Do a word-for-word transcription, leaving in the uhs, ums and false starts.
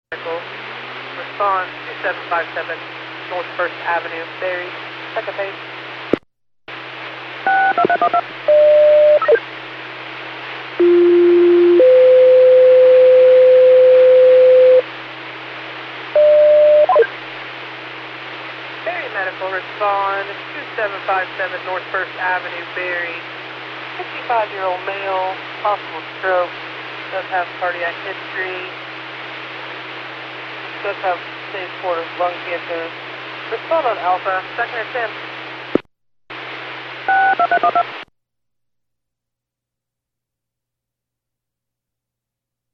Medical. Respond two seven five seven North First Avenue, Berry. Second base. Berry Medical, respond two seven five seven North First Avenue, Berry. fifty-five-year-old male, possible stroke, does have cardiac history, does have stage four lung cancer. Respond on Alpha, second and ten.